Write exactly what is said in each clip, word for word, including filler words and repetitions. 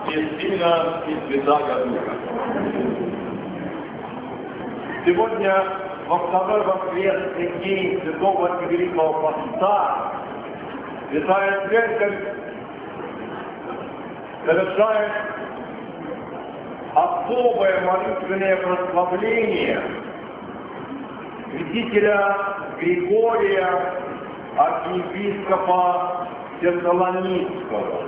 и Сына, и Святаго Духа. Сегодня, во второй воскресный день Святого Великого Поста, Святая Церковь совершает особое молитвенное прославление святителя Григория, архиепископа Сертолоницкого.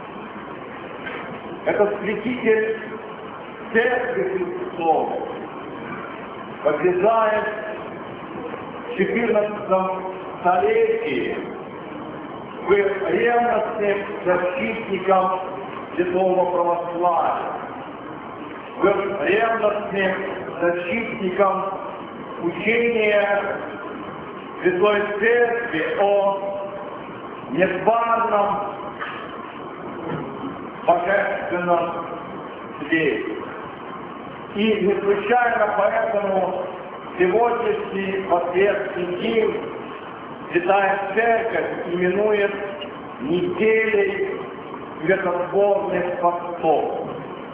Этот святитель Церкви Христовой подвязает в четырнадцатом столетии к ревностным защитникам святого православия, к ревностным защитникам учения Святой Церкви о неспарном божественном свете. И не случайно поэтому сегодняшний воскресный день Святая Церковь именует неделей светотворных постов.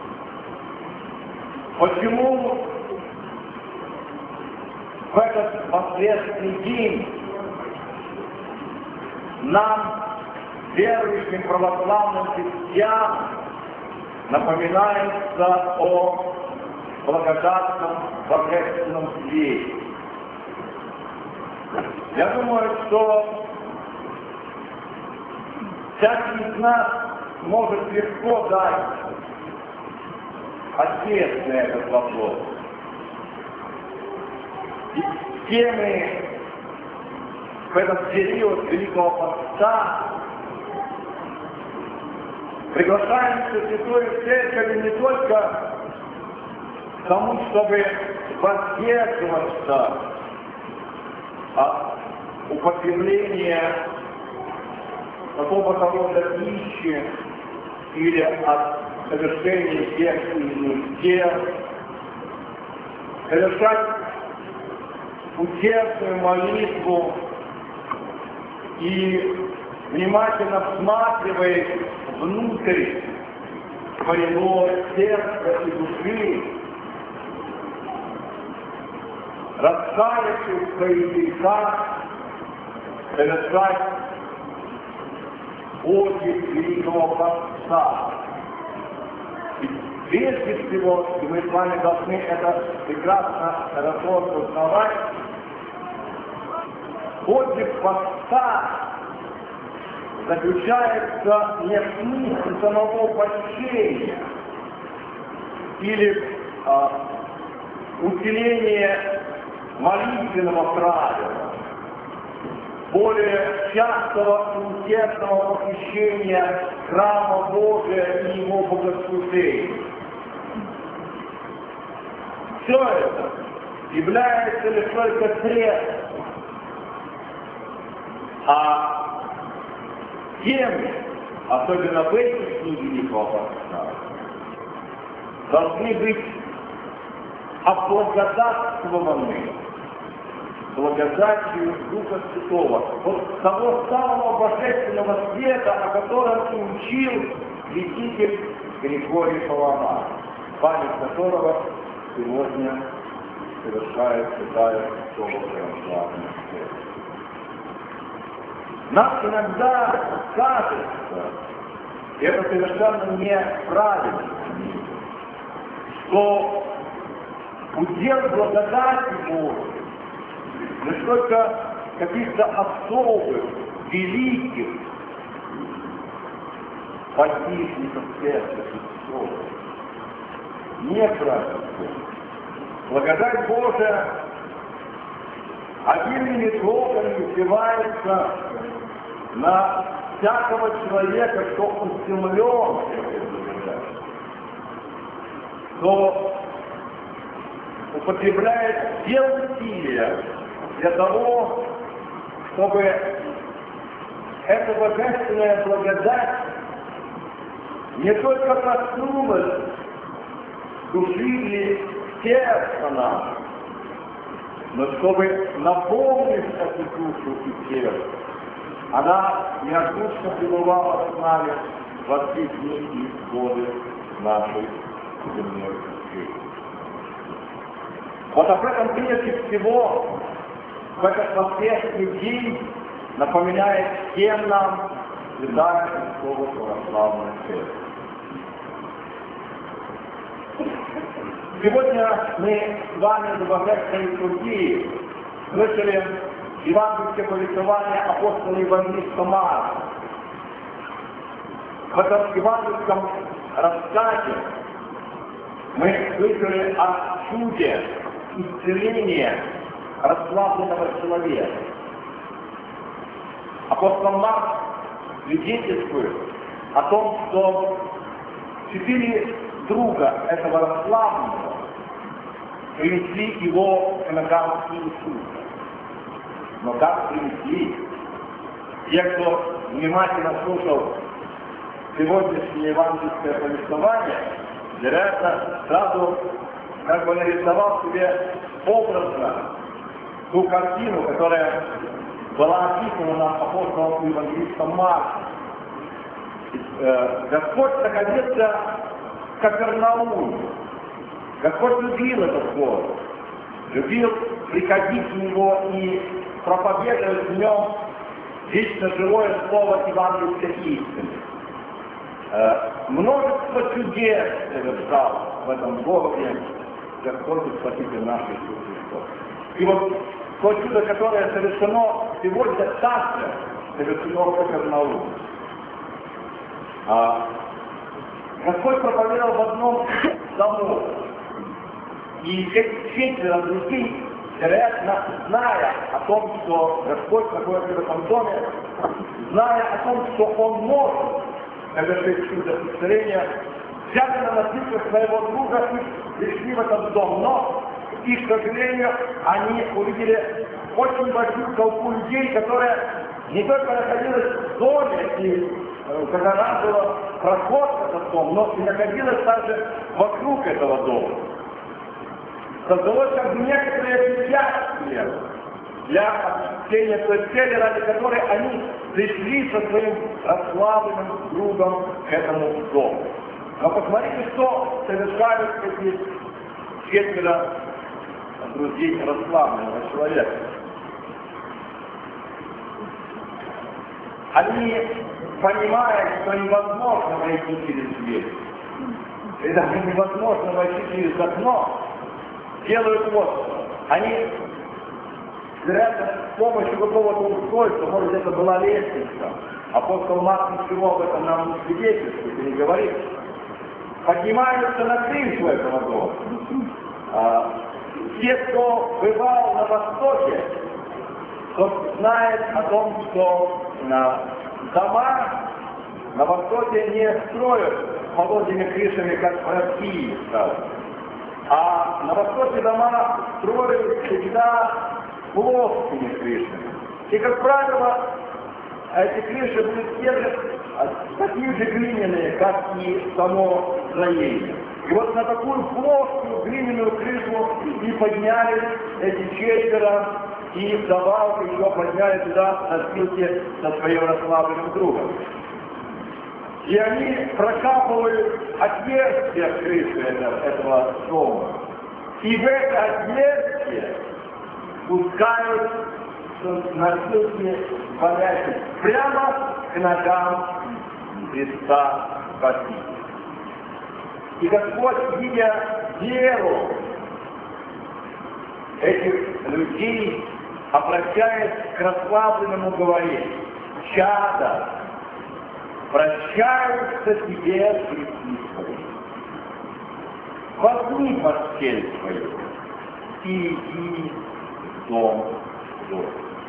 Почему в этот воскресный день нам, верующим православным христианам, напоминается о благодатном божественном свете? Я думаю, что всякий из нас может легко дать ответ на этот вопрос. И все мы в этот период Великого Поста приглашаемся в Святую Церковь не только к тому, чтобы воздерживаться от употребления какого-то рода пищи или от совершения тех или иных дел, совершать усердную молитву и внимательно всматриваясь внутрь своего сердца и души, раскаявшись в своих грехах, совершать подвиг Великого Поста. И прежде всего, и мы с вами должны это прекрасно хорошо осознавать, подвиг Поста заключается не в смысле самого почтения или а, усиления молитвенного правила, более частого и усердного посещения храма Божия и его богослужения. Все это является лишь только средством, а тем, особенно в эти книги Великого Поста, должны быть облагодатствованы благодатью Духа Святого, вот того самого божественного света, о котором и учил святитель Григорий Паламар, память которого сегодня совершает Святая Христова Православная Церковь. Нам иногда кажется, и это совершенно неправильно, что удел благодати Божией лишь только каких-то особых, великих подвижников Церкви Христовой. Неправильно. Благодать Божия обильными токами изливается на всякого человека, кто устремлен этой благодатью, кто употребляет все усилия для того, чтобы эта божественная благодать не только коснулась души или сердца нашего, но чтобы наполнить эту душу и сердце, она неотступно пребывала с нами во все дни и годы нашей земной жизни. Вот об этом прежде всего в этот воскресный день напоминает всем нам Святая Христова Православная Церковь. Сегодня мы с вами в Божественной литургии слышали евангельское повествование апостола евангелиста Марка. В этом евангельском рассказе мы слышали о чуде исцеления расслабленного человека. Апостол Марк свидетельствует о том, что четыре друга этого расслабленного принесли его к ногам Иисуса. Но как принесли? Те, кто внимательно слушал сегодняшнее евангельское повествование, вероятно, сразу как бы нарисовал себе образно ту картину, которая была описана нам апостолом евангелистом Марком. Господь находился в Капернауме. Господь любил этот город, любил приходить в него и проповедовать в нем вечно живое слово евангельской истины. Множество чудес совершал в этом городе Господь и Спаситель наш Иисус Христос. И вот то чудо, которое совершено сегодня также, совершено в Капернауме. А Господь проповедовал в одном дому. И эти четверо людей, вероятно, зная о том, что Господь находится в этом доме, зная о том, что Он может совершить чудо исцеления, взяли на носителя своего друга и пришли в этот дом. Но, и, к сожалению, они увидели очень большую толпу людей, которая не только находилась в доме, и когда нам было проход в этот дом, но и находилась также вокруг этого дома. Создалось как бы некоторые препятствия для осуществления той цели, ради которой они пришли со своим расслабленным другом к этому дому. Но посмотрите, что совершают эти четверо друзей расслабленного человека. Они понимают, что невозможно войти через дверь. И даже невозможно войти через окно. Делают вот что. Они, вероятно, с помощью какого-то устройства, может, это была лестница. Апостол Марк ничего об этом нам не свидетельствует и не говорит. Поднимаются на крышу этого дома. А, те, кто бывал на Востоке, тот знает о том, что на дома на Востоке не строят пологими крышами, как в России, скажем. А на Востоке дома строят всегда плоскими крышами. И, как правило, эти крыши будут те же, такие же глиняные, как и само строение. И вот на такую плоскую глиняную крышу и поднялись эти четверо, и вдобавок еще подняли туда носилки со своим расслабленным другом. И они прокапывают отверстие крыши этого, этого дома. И в это отверстие пускают носилки болящих прямо к ногам Христа Спасителя. И Господь, видя веру этих людей, обращаясь к расслабленному, говорит: «Чада, прощаются тебе грехи твои. Возьми постель свою и иди в дом свой».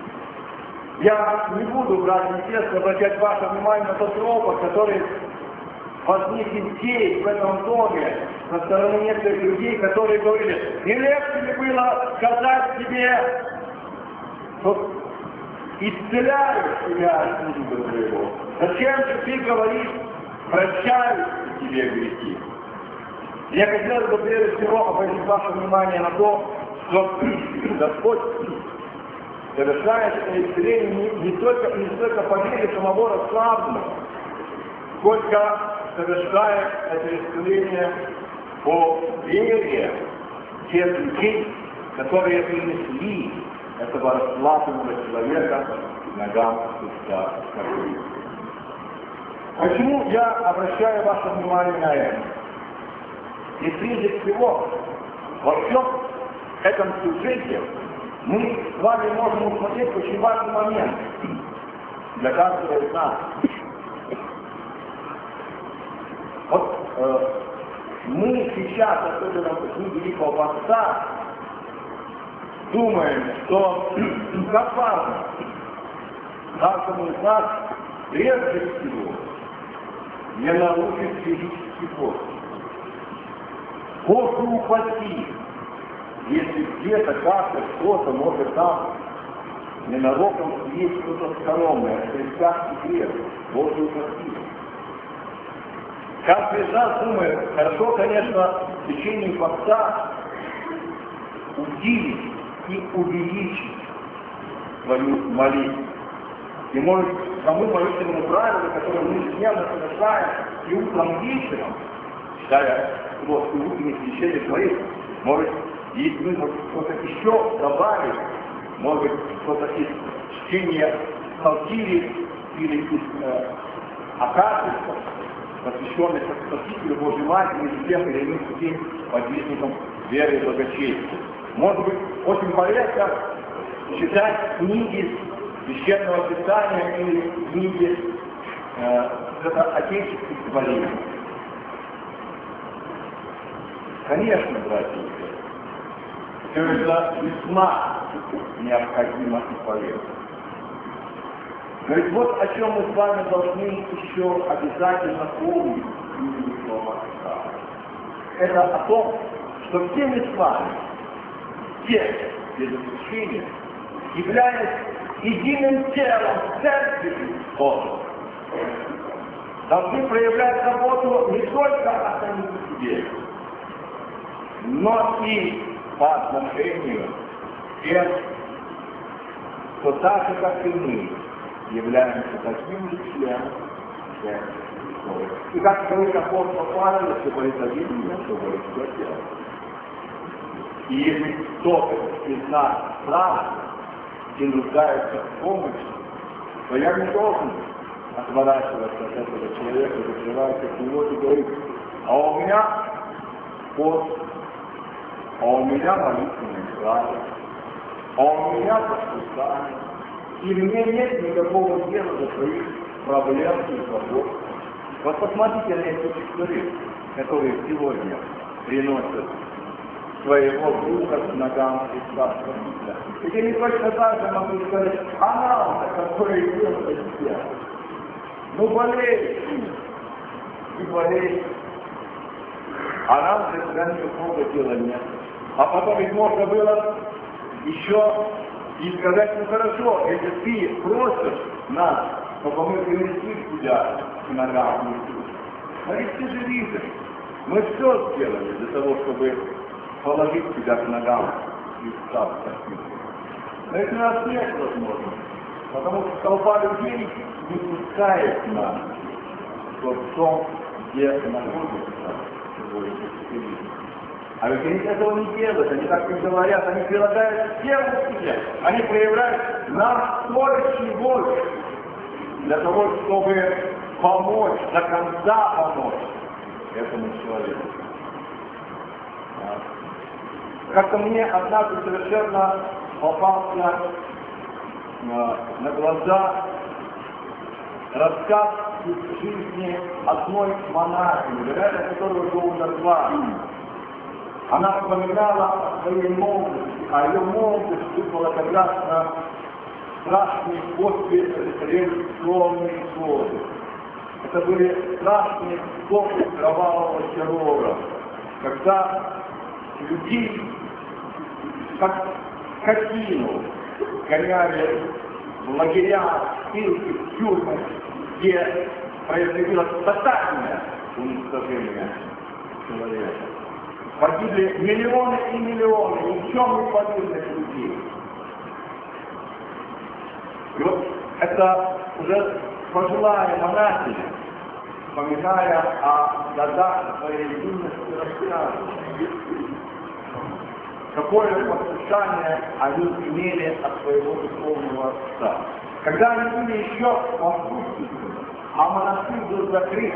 Я не буду, братья и сестры, обращать ваше внимание на тот ропот, который возник здесь, в этом доме, со стороны некоторых людей, которые говорили: не легче ли было сказать тебе, что исцеляю тебя от друга твоего? Зачем же ты говоришь, прощаю тебе грехи? Я хотел бы прежде всего обратить ваше внимание на то, что Господь совершает это исцеление не, не, только, не только по вере самого расслабленного, сколько совершает это исцеление по вере тех людей, которые принесли этого расслабленного человека к ногам Христа. Почему я обращаю ваше внимание на это? И прежде всего, во всем этом сюжете мы с вами можем усмотреть очень важный момент для каждого из нас. Вот э, мы сейчас, особенно в книге Великого Поста, думаем, что как важно каждому из нас прежде всего не нарушить физический пост. Боже упаси, если где-то как-то кто-то может там ненароком съесть что-то скоромное, христианский грех, Боже упаси. Каждый из нас думает, хорошо, конечно, в течение поста удивить и увеличить свою молитву. И может тому молитвенному правилу, которое мы ежедневно совершаем и утром, и вечером, читая вот утренние священные молитвы, может, если мы что-то еще добавить, может быть, что-то из чтения Псалтири или из э, акафистов, посвященных Спасителю Божьей Матери и всех или иных другим подвижникам веры и благочестия. Может быть, очень полезно читать книги Священного Писания или книги э, отеческих творений. Конечно, братья и сестры, все это весьма необходимо и полезно. Но ведь вот о чем мы с вами должны еще обязательно помнить в книге Слова Христа. Это о том, что все мы с вами, все без исключения, являясь единым телом Церкви Божьей, должны проявлять заботу не только о самих себе, но и по отношению к тем, кто так же, как и мы, являемся таким же членом Церкви Божьей. И как говорит апостол Павел, что говорит один меня, что говорит все тело. И если кто-то из нас сам и нуждается в помощи, то я не должен отворачиваться от этого человека, закрываться от него и говорить, а у меня пост, а у меня молитвенный страх, а у меня послушание, и мне нет никакого дела до своих проблем и забот. Вот посмотрите на этих человек, которые сегодня приносят своего духа к ногам Христа Спасителя. Ведь они точно так же могут сказать, а нам-то какое дело до тебя? Ну болей, и болей. А нам для тебя никакого дела нет. А потом ведь можно было еще и сказать, ну хорошо, если ты просишь нас, чтобы мы принесли тебя к ногам Христа. А ведь ты же видишь, мы все сделали для того, чтобы положить тебя к ногам Христа. Но это у нас нет возможности, потому что толпа людей не пускает нас в том, где находится свой Спаситель. А ведь они этого не делают, они так и говорят, они прилагают все усилия, они проявляют настойчивую волю для того, чтобы помочь, до конца помочь этому человеку. Как-то мне однажды совершенно попался э, на глаза рассказ из жизни одной монахини, вероятно, которая уже умерла. Она вспоминала о своей молодости, а ее молодость выпала как раз на страшные после революционные годы. Это были страшные годы кровавого террора, когда людей как скотину гоняли в лагеря, ссылки, в тюрьмы, где происходило тотальное уничтожение человека. Погибли миллионы и миллионы ни в чем не повинных людей. И вот это уже пожилая монахиня, вспоминая о годах своей юности, рассказывали, какое послушание они имели от своего духовного отца. Когда они были еще послушниками, а монастырь был закрыт,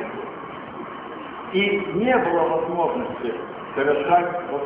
и не было возможности совершать вот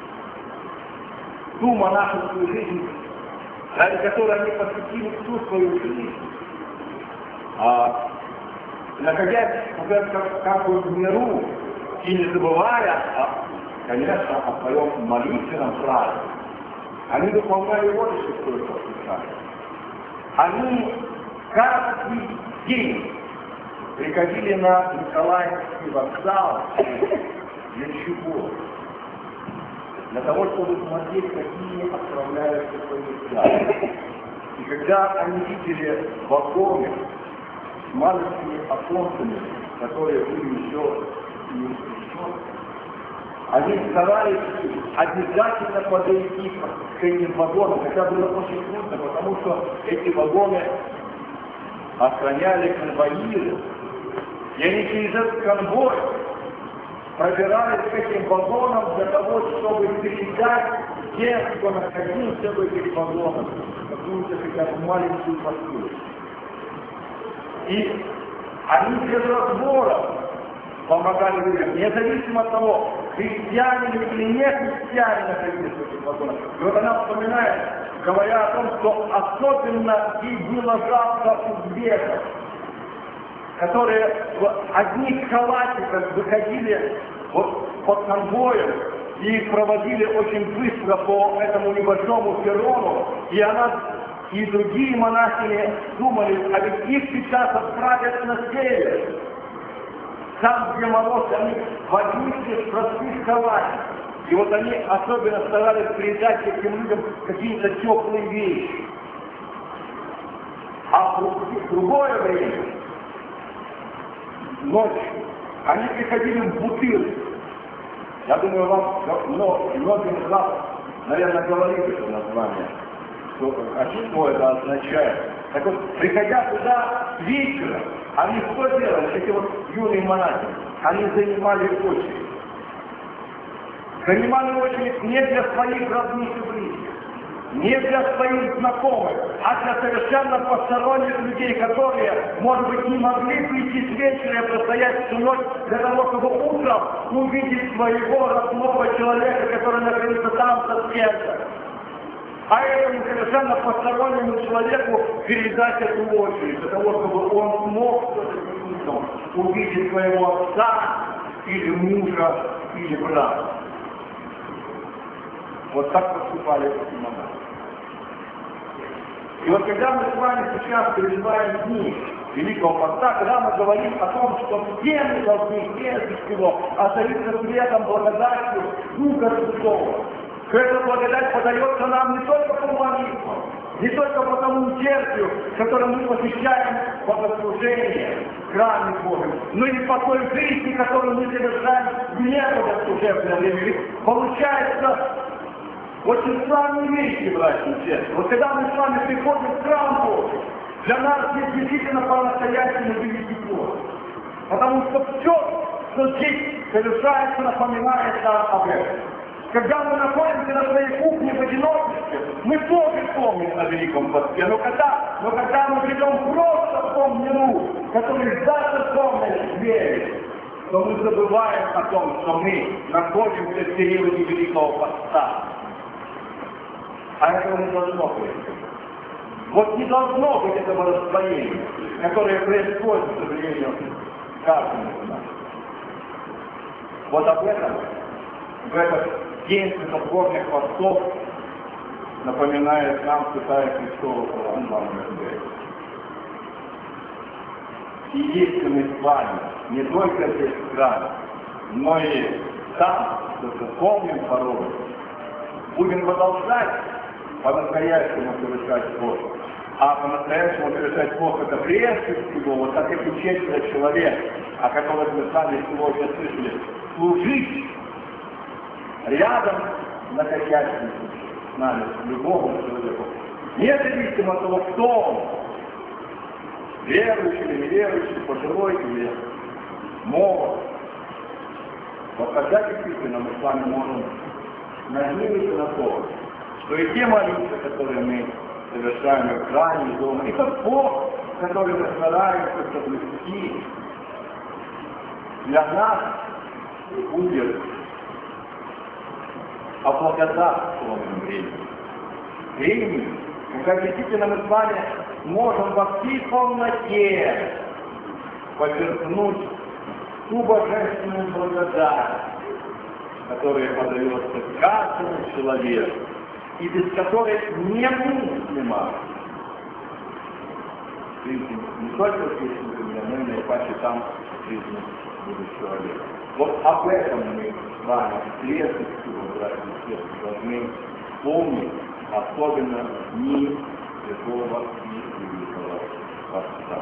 ту монашескую жизнь, ради которой они посвятили всю свою жизнь, а, находясь как, как бы в миру и не забывая, а, конечно, о своем молитвенном праве, они выполняли вот еще какое послушание. Они каждый день приходили на Николаевский вокзал. Для чего? Для того, чтобы смотреть, какие отправляются поезда. И когда они видели вагоны с маленькими оконцами, которые были еще не освещены, они старались обязательно подойти к этим вагонам, хотя было очень трудно, потому что эти вагоны охраняли конвоиры. И они через этот конвой пробирались к этим вагонам для того, чтобы передать тех, кто находился в этих вагонах, какую-то хотя бы маленькую посылку. И они без разбора помогали людям, независимо от того, христианин или не христианин находились в этих вагонах. И вот она вспоминает, говоря о том, что особенно ей было жалко узбеков, которые в одних халатиках выходили вот под конвоем и их проводили очень быстро по этому небольшому перрону, и она и другие монахини думали, а ведь их сейчас отправят на север. Там, где мороз, они в одних лишь простых халатиках. И вот они особенно старались передать этим людям какие-то теплые вещи. А в другое время, ночью, они приходили в бутылки. Я думаю, вам многим из вас, наверное, говорили это название, что, а что это означает. Так вот, приходя туда вечером, они что делали? Эти вот юные монахи, они занимали очередь. Занимали очередь не для своих родных и близких, не для своих знакомых, а для совершенно посторонних людей, которые, может быть, не могли прийти с вечера и простоять всю ночь для того, чтобы утром увидеть своего родного человека, который находится там за стенкой. А этому совершенно постороннему человеку передать эту очередь, для того, чтобы он смог утром увидеть своего отца, или мужа, или брата. Вот так поступали эти монахи. И вот когда мы с вами сейчас переживаем дни Великого Поста, когда мы говорим о том, что все мы должны прежде всего озариться светом, благодатью Духа Святого, то эта благодать подается нам не только по молитвам, не только по тому усердию, которым мы посвящаем богослужение в храме Божьем, но и по той жизни, которую мы совершаем вне богослужебного времени. Получается очень странные вещи, братья и сестры. Вот когда мы с вами приходим в храм Божий, для нас здесь действительно по-настоящему великий Бог. Потому что все, что здесь совершается, напоминает нам об этом. Когда мы находимся на своей кухне в одиночестве, мы тоже помним о Великом Посте. Но когда, но когда мы живем просто в том миру, который даже помнит вере, то мы забываем о том, что мы находимся в периоде Великого Поста. А этого не должно быть. Вот не должно быть этого раздвоения, которое происходит, к сожалению, каждому из нас. Вот об этом, в этот день светотворных постов напоминает нам Святая Христова православная церковь. И если мы с вами не только здесь в храме, но и там, в духовном пороге, будем продолжать по-настоящему совершать Бог. А по-настоящему совершать Бог это прежде всего, вот как эти четверо человек, о которых мы сами сегодня слышали, служить рядом находящимся с нами, любому человеку. Независимо от того, кто он, верующий или неверующий, пожилой или молот. Вот тогда действительно мы с вами можем надеяться на то, что и те молитвы, которые мы совершаем в храме дома, и тот Бог, который мы стараемся соблюсти, для нас будет облагодатствованным временем. Временем, когда действительно мы с вами можем во всей полноте подчеркнуть ту божественную благодать, которая подается каждому человеку, и без которой немыслимо жизнь не только здесь, но и наипаче там жизнь будущего века. Вот об этом мы с вами вследствие, братья и сестры, должны помнить, особенно дни Святого и Великого Поста.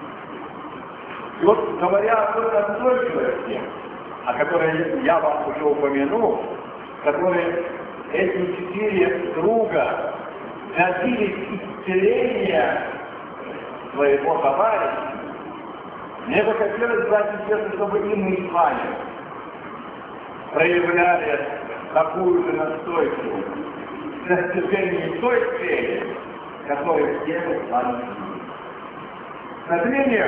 И вот говоря о той настойчивости, о которой я вам уже упомянул, которые эти четыре друга добились исцеления своего товарища, мне бы хотелось, братья и сестры, чтобы и мы с вами проявляли такую же настойчивость в достижении той цели, которую все мы с вами видим. К сожалению,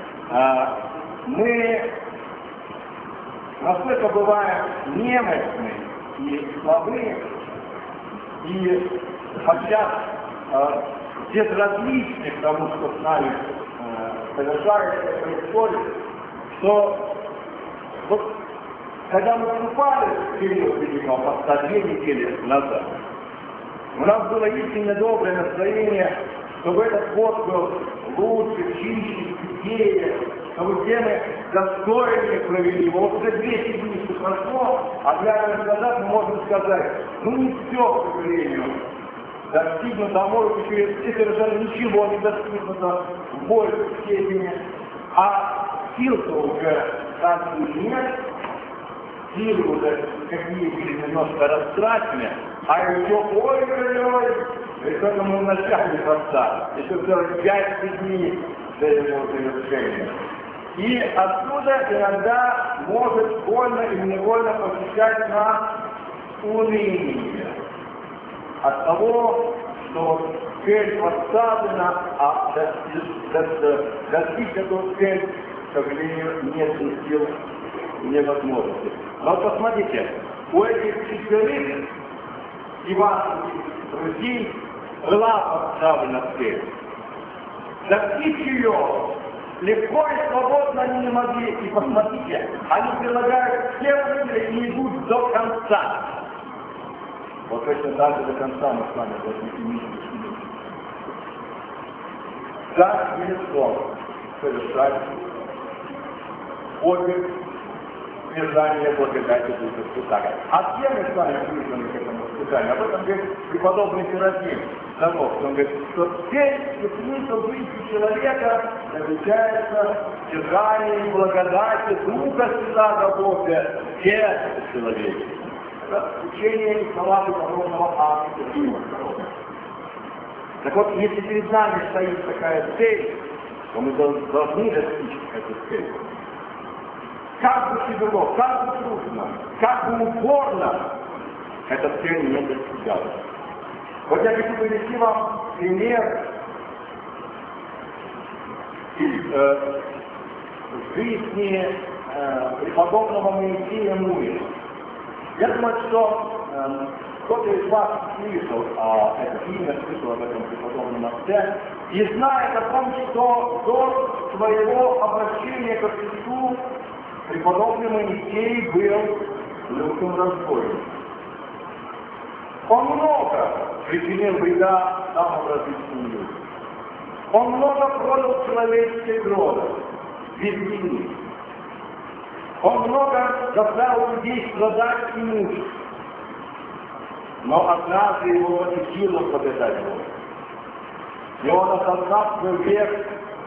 мы настолько бываем немощны и слабы, и подчас безразличны к тому, что с нами совершается, происходит, что вот, когда мы вступали в период Великого Поста две недели назад, у нас было истинно доброе настроение, чтобы этот год был лучше, чище, светлее, чтобы все мы достойнее провели его. Вот уже две седмицы прошло, а глядя назад мы можем сказать, ну не все, к сожалению, достигнуто, а может еще и совершенно ничего не достигнуто в большей степени, а сил-то уже так и нет, силы уже какие были немножко растрачены, а еще ой-ой-ой, и только мы в начале поста, еще сорок пять дней до его завершения. И отсюда иногда может больно или невольно посещать нас уныние от того, что цель поставлена, а достичь эту цель, к сожалению, нет ни сил, ни возможности. Но посмотрите, у этих четверых ивановских друзей была поставлена цель. Достичь ее легко и свободно они не могли. И посмотрите, они прилагают все усилия и идут до конца. Вот точно так же до конца мы с вами должны иметь усилия. Так или что совершать подвиг держания благодати Духа Святаго. А все мы с вами призваны к этому испытанию. Об этом говорит преподобный Серафим Савов. Он говорит, что цель и смысл жизни человека заключается в держании благодати Духа Святаго Бога в сердце человека. Это учение Николая Духовного акта. Так вот, если перед нами стоит такая цель, то мы должны достичь этой цели. Как бы тяжело, как бы трудно, как бы упорно эта цель не достигалась. Вот я хочу привести вам пример э, жизни э, преподобного Моисея Муэля. Я думаю, что э, кто-то из вас слышал о этом имя, слышал об этом преподобном отце, и знает о том, что до своего обращения ко Христу преподобный Моисей был лютым разбойником. Он много причинил вреда самым различным людям. Он много продал человеческой крови, без вины. Он много заставил людей страдать и мучить. Но однажды его посетило побеждать Бога. И он, осознав свой грех,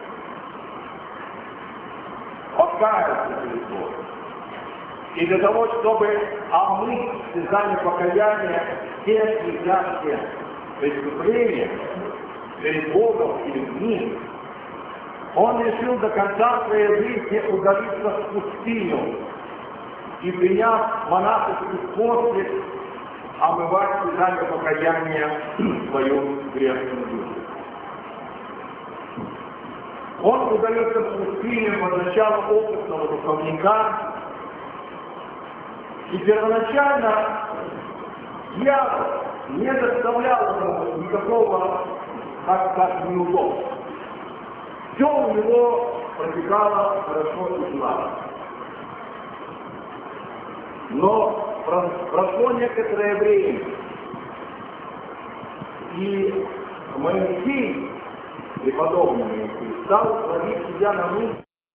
покаялся перед Богом. И для того, чтобы омыть слезами покаяния все несчастные преступления перед Богом и людьми, Он решил до конца своей жизни удалиться в пустыню и, приняв монашеский способ, омывать слезами покаяния свою грешную душу. Он удалился в пустыню под началом опытного духовника, и первоначально дьявол не доставлял ему никакого, так сказать, неудобства. Все у него протекало хорошо и славно. Но прошло некоторое время, и Моисей, преподобный Моисей, стал ловить себя на мысли,